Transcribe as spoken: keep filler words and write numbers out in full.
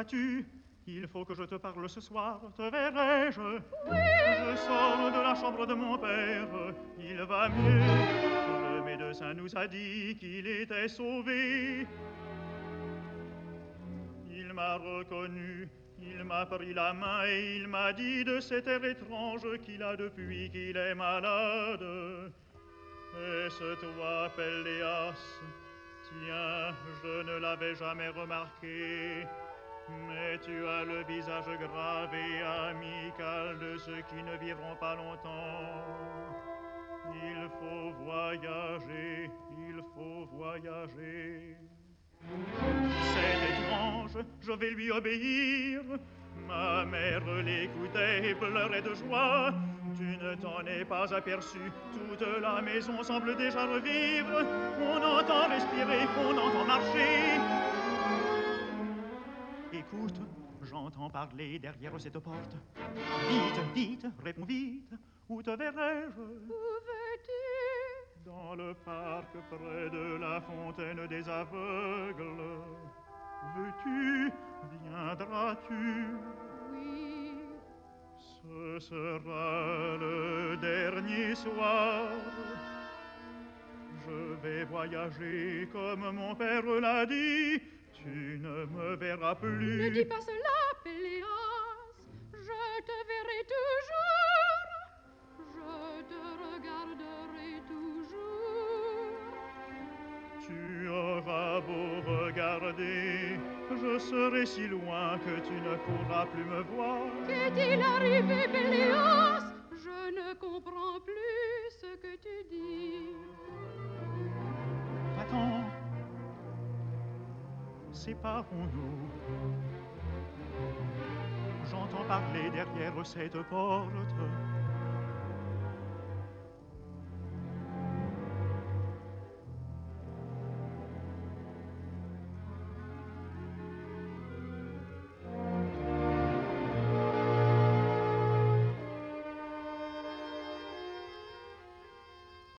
vois-tu, il faut que je te parle ce soir, te verrai-je? Oui. Je sors de la chambre de mon père, il va mieux. Le médecin nous a dit qu'il était sauvé. Il m'a reconnu, il m'a pris la main et il m'a dit de cet air étrange qu'il a depuis qu'il est malade. Est-ce toi, Pelléas? Tiens, je ne l'avais jamais remarqué, mais tu as le visage grave et amical de ceux qui ne vivront pas longtemps. Il faut voyager, il faut voyager. C'est étrange, je vais lui obéir. Ma mère l'écoutait et pleurait de joie. Tu ne t'en es pas aperçu, toute la maison semble déjà revivre. On entend respirer, on entend marcher. Écoute, j'entends parler derrière cette porte. Vite, vite, réponds vite, où te verrai-je? Où veux-tu? Dans le parc près de la fontaine des aveugles. Veux-tu, viendras-tu? Oui. Ce sera le dernier soir. Je vais voyager comme mon père l'a dit. Tu ne me verras plus. Ne dis pas cela, Pelléas. Je te verrai toujours. Je te regarderai toujours. Tu auras beau regarder, je serai si loin que tu ne pourras plus me voir. Qu'est-il arrivé, Pelléas? Je ne comprends plus ce que tu dis. Attends, séparons-nous. J'entends parler derrière cette porte.